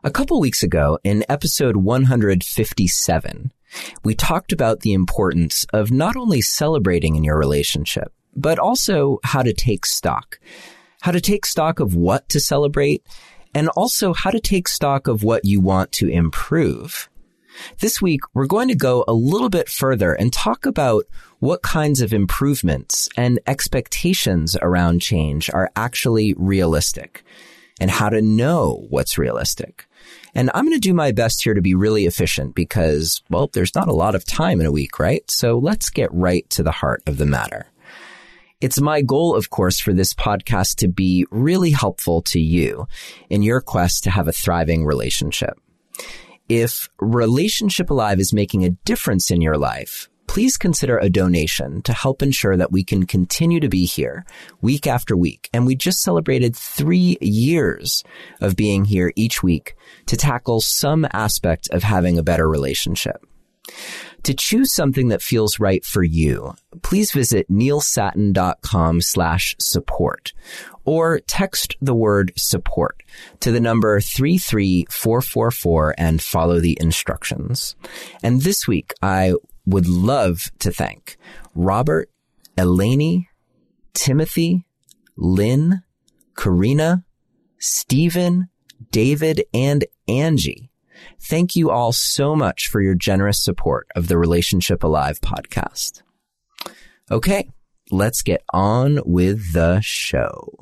A couple weeks ago, in episode 157, we talked about the importance of not only celebrating in your relationship, but also how to take stock. How to take stock of what to celebrate, and also how to take stock of what you want to improve. This week, we're going to go a little bit further and talk about what kinds of improvements and expectations around change are actually realistic, and how to know what's realistic. And I'm going to do my best here to be really efficient because, well, there's not a lot of time in a week, right? So let's get right to the heart of the matter. It's my goal, of course, for this podcast to be really helpful to you in your quest to have a thriving relationship. If Relationship Alive is making a difference in your life, please consider a donation to help ensure that we can continue to be here week after week. And we just celebrated 3 years of being here each week to tackle some aspect of having a better relationship. To choose something that feels right for you, please visit neilsattin.com/support or text the word support to the number 33444 and follow the instructions. And this week, I would love to thank Robert, Eleni, Timothy, Lynn, Karina, Stephen, David, and Angie. Thank you all so much for your generous support of the Relationship Alive podcast. Okay, let's get on with the show.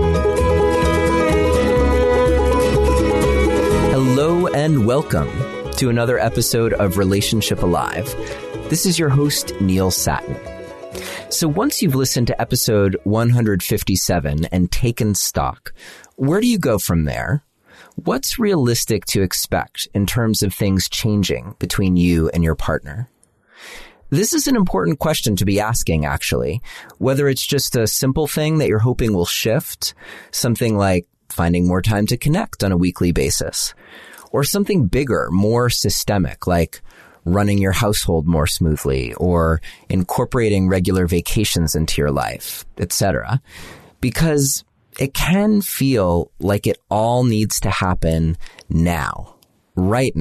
Hello and welcome to another episode of Relationship Alive. This is your host, Neil Sattin. So once you've listened to episode 157 and taken stock, where do you go from there? What's realistic to expect in terms of things changing between you and your partner? This is an important question to be asking, actually, whether it's just a simple thing that you're hoping will shift, something like finding more time to connect on a weekly basis, or something bigger, more systemic, like running your household more smoothly or incorporating regular vacations into your life, etc. Because it can feel like it all needs to happen now, right?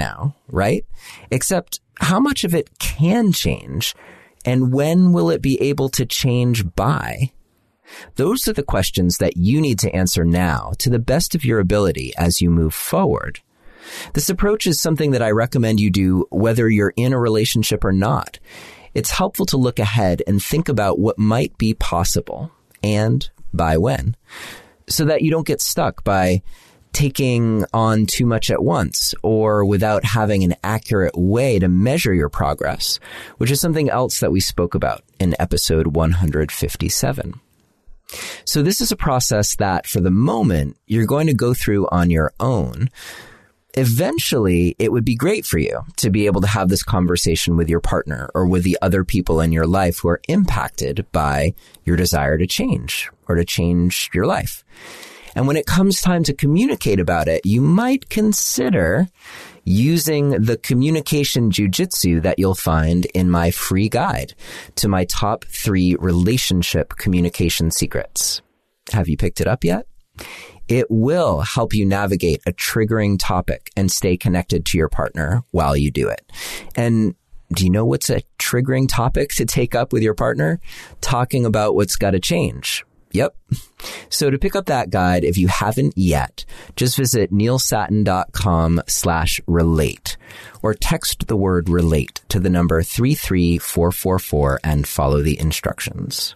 Except how much of it can change and when will it be able to change by? Those are the questions that you need to answer now to the best of your ability as you move forward. This approach is something that I recommend you do whether you're in a relationship or not. It's helpful to look ahead and think about what might be possible and by when, so that you don't get stuck by taking on too much at once or without having an accurate way to measure your progress, which is something else that we spoke about in episode 157. So this is a process that, for the moment, you're going to go through on your own. Eventually, it would be great for you to be able to have this conversation with your partner or with the other people in your life who are impacted by your desire to change or to change your life. And when it comes time to communicate about it, you might consider using the communication jujitsu that you'll find in my free guide to my top 3 relationship communication secrets. Have you picked it up yet? It will help you navigate a triggering topic and stay connected to your partner while you do it. And do you know what's a triggering topic to take up with your partner? Talking about what's got to change. Yep. So to pick up that guide, if you haven't yet, just visit neilsattin.com/relate or text the word relate to the number 33444 and follow the instructions.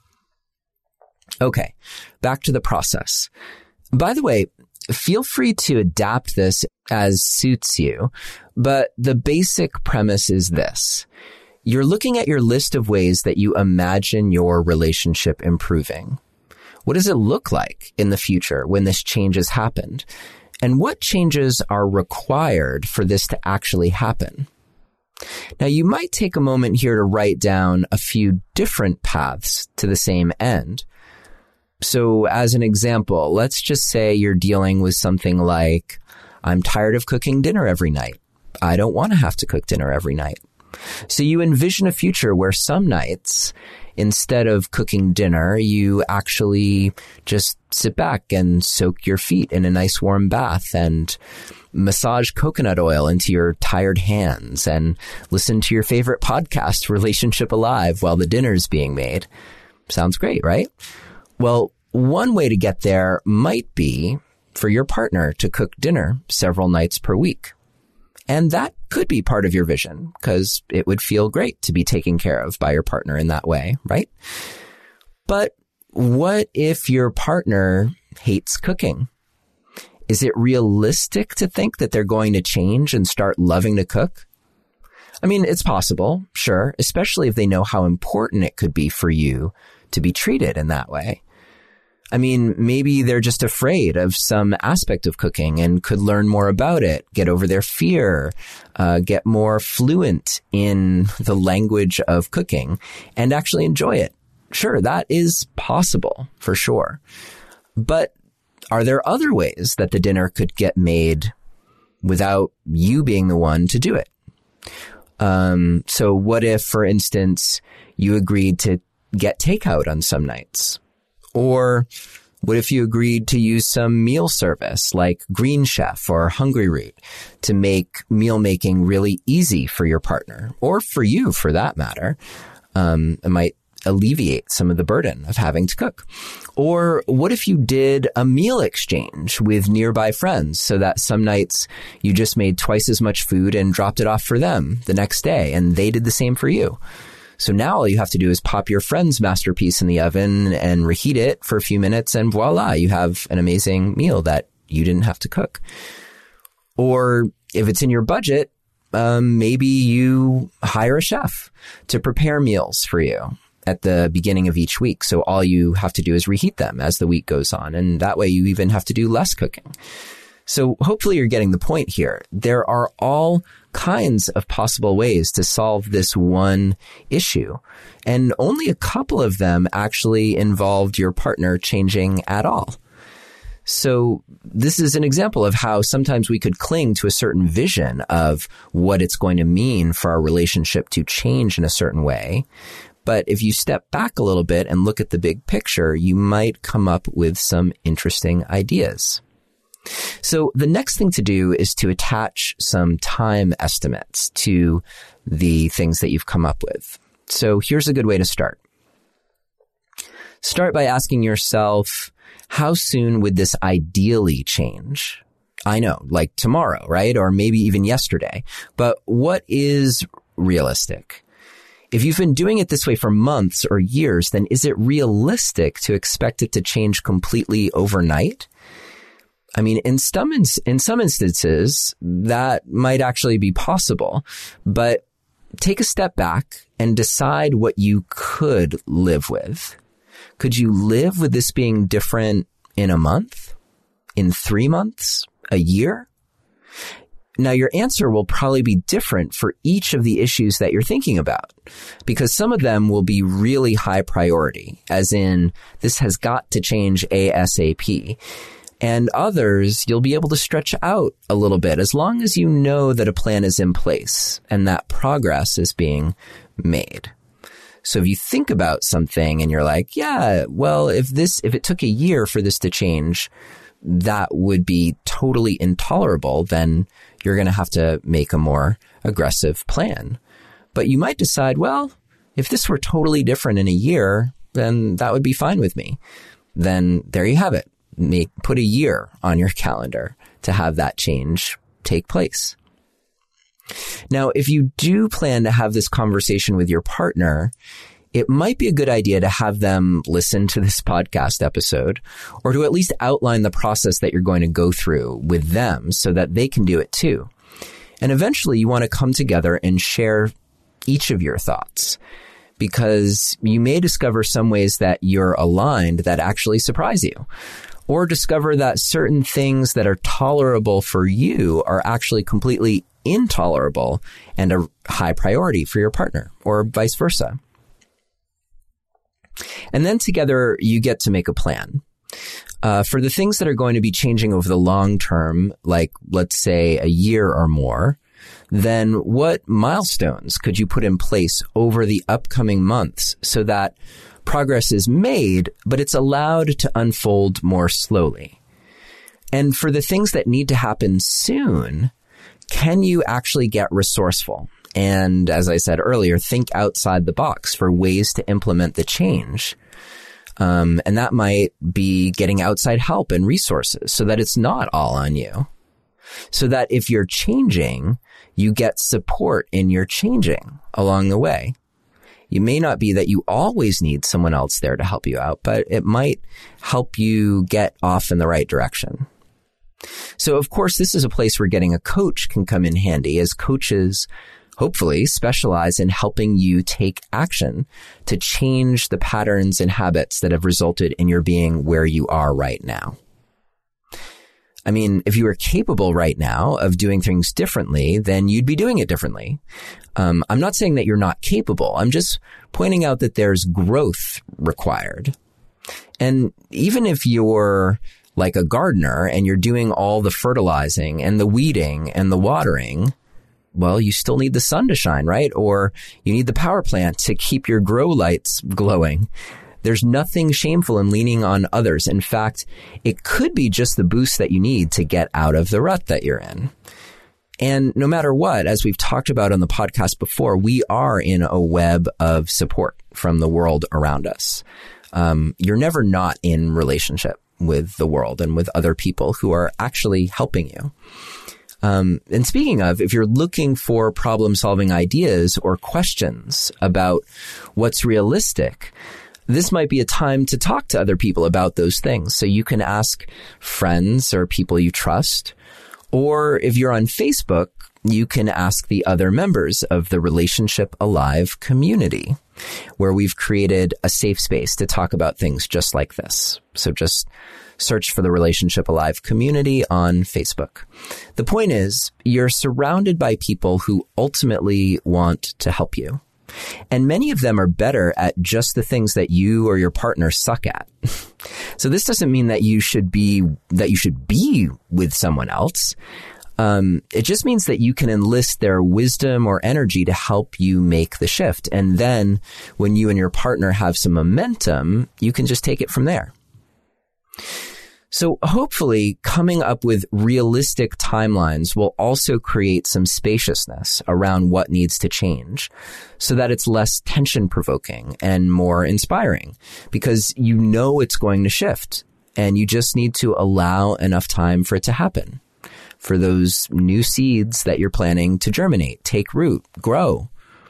Okay, back to the process. By the way, feel free to adapt this as suits you, but the basic premise is this. You're looking at your list of ways that you imagine your relationship improving. What does it look like in the future when this change has happened? And what changes are required for this to actually happen? Now, you might take a moment here to write down a few different paths to the same end. So as an example, let's just say you're dealing with something like, I'm tired of cooking dinner every night. I don't want to have to cook dinner every night. So you envision a future where some nights, instead of cooking dinner, you actually just sit back and soak your feet in a nice warm bath and massage coconut oil into your tired hands and listen to your favorite podcast, Relationship Alive, while the dinner's being made. Sounds great, right? Well, one way to get there might be for your partner to cook dinner several nights per week. And that could be part of your vision because it would feel great to be taken care of by your partner in that way, right? But what if your partner hates cooking? Is it realistic to think that they're going to change and start loving to cook? I mean, it's possible, sure, especially if they know how important it could be for you to be treated in that way. I mean, maybe they're just afraid of some aspect of cooking and could learn more about it, get over their fear, get more fluent in the language of cooking and actually enjoy it. Sure, that is possible for sure. But are there other ways that the dinner could get made without you being the one to do it? So what if, for instance, you agreed to get takeout on some nights? Or what if you agreed to use some meal service like Green Chef or Hungry Root to make meal making really easy for your partner or for you for that matter? It might alleviate some of the burden of having to cook. Or what if you did a meal exchange with nearby friends so that some nights you just made twice as much food and dropped it off for them the next day and they did the same for you? So now all you have to do is pop your friend's masterpiece in the oven and reheat it for a few minutes and voila, you have an amazing meal that you didn't have to cook. Or if it's in your budget, maybe you hire a chef to prepare meals for you at the beginning of each week. So all you have to do is reheat them as the week goes on. And that way you even have to do less cooking. So hopefully you're getting the point here. There are all kinds of possible ways to solve this one issue. And only a couple of them actually involved your partner changing at all. So this is an example of how sometimes we could cling to a certain vision of what it's going to mean for our relationship to change in a certain way. But if you step back a little bit and look at the big picture, you might come up with some interesting ideas. So the next thing to do is to attach some time estimates to the things that you've come up with. So here's a good way to start. Start by asking yourself, how soon would this ideally change? I know, like tomorrow, right? Or maybe even yesterday. But what is realistic? If you've been doing it this way for months or years, then is it realistic to expect it to change completely overnight? I mean, in some instances, that might actually be possible, but take a step back and decide what you could live with. Could you live with this being different in a month, in 3 months, a year? Now, your answer will probably be different for each of the issues that you're thinking about, because some of them will be really high priority, as in, this has got to change ASAP. And others, you'll be able to stretch out a little bit as long as you know that a plan is in place and that progress is being made. So if you think about something and you're like, yeah, well, if it took a year for this to change, that would be totally intolerable, then you're going to have to make a more aggressive plan. But you might decide, well, if this were totally different in a year, then that would be fine with me. Then there you have it. Put a year on your calendar to have that change take place. Now, if you do plan to have this conversation with your partner, it might be a good idea to have them listen to this podcast episode, or to at least outline the process that you're going to go through with them so that they can do it too. And eventually you want to come together and share each of your thoughts, because you may discover some ways that you're aligned that actually surprise you, or discover that certain things that are tolerable for you are actually completely intolerable and a high priority for your partner, or vice versa. And then together you get to make a plan. For the things that are going to be changing over the long term, like let's say a year or more, then what milestones could you put in place over the upcoming months so that progress is made, but it's allowed to unfold more slowly? And for the things that need to happen soon, can you actually get resourceful? And as I said earlier, think outside the box for ways to implement the change. And that might be getting outside help and resources so that it's not all on you. So that if you're changing, you get support in your changing along the way. You may not be that you always need someone else there to help you out, but it might help you get off in the right direction. So, of course, this is a place where getting a coach can come in handy, as coaches hopefully specialize in helping you take action to change the patterns and habits that have resulted in your being where you are right now. I mean, if you were capable right now of doing things differently, then you'd be doing it differently. I'm not saying that you're not capable. I'm just pointing out that there's growth required. And even if you're like a gardener and you're doing all the fertilizing and the weeding and the watering, well, you still need the sun to shine, right? Or you need the power plant to keep your grow lights glowing. There's nothing shameful in leaning on others. In fact, it could be just the boost that you need to get out of the rut that you're in. And no matter what, as we've talked about on the podcast before, we are in a web of support from the world around us. You're never not in relationship with the world and with other people who are actually helping you. And speaking of, if you're looking for problem-solving ideas or questions about what's realistic, this might be a time to talk to other people about those things. So you can ask friends or people you trust. Or if you're on Facebook, you can ask the other members of the Relationship Alive community, where we've created a safe space to talk about things just like this. So just search for the Relationship Alive community on Facebook. The point is, you're surrounded by people who ultimately want to help you. And many of them are better at just the things that you or your partner suck at. So this doesn't mean that you should be with someone else. It just means that you can enlist their wisdom or energy to help you make the shift. And then when you and your partner have some momentum, you can just take it from there. So hopefully coming up with realistic timelines will also create some spaciousness around what needs to change so that it's less tension provoking and more inspiring, because you know it's going to shift and you just need to allow enough time for it to happen, for those new seeds that you're planning to germinate, take root, grow.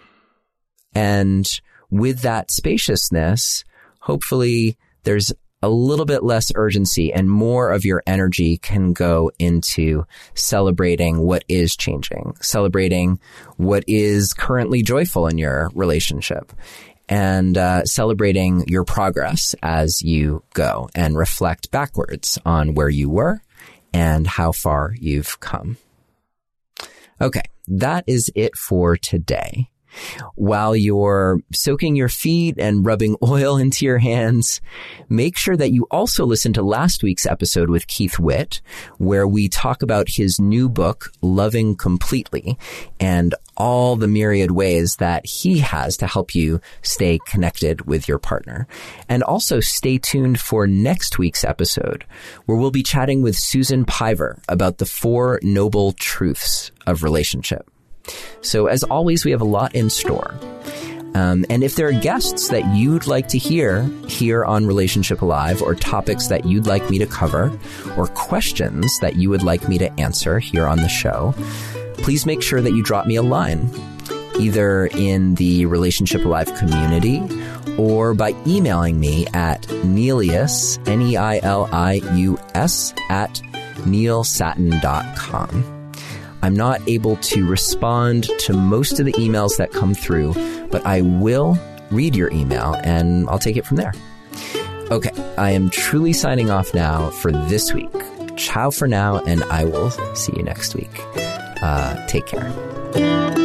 And with that spaciousness, hopefully there's a little bit less urgency and more of your energy can go into celebrating what is changing, celebrating what is currently joyful in your relationship, and celebrating your progress as you go and reflect backwards on where you were and how far you've come. Okay, that is it for today. While you're soaking your feet and rubbing oil into your hands, make sure that you also listen to last week's episode with Keith Witt, where we talk about his new book, Loving Completely, and all the myriad ways that he has to help you stay connected with your partner. And also stay tuned for next week's episode, where we'll be chatting with Susan Piver about the 4 noble truths of relationship. So as always, we have a lot in store. And if there are guests that you'd like to hear here on Relationship Alive, or topics that you'd like me to cover, or questions that you would like me to answer here on the show, please make sure that you drop me a line, either in the Relationship Alive community or by emailing me at Neilius, Neilius, at neilsattin.com. I'm not able to respond to most of the emails that come through, but I will read your email and I'll take it from there. Okay, I am truly signing off now for this week. Ciao for now, and I will see you next week. Take care.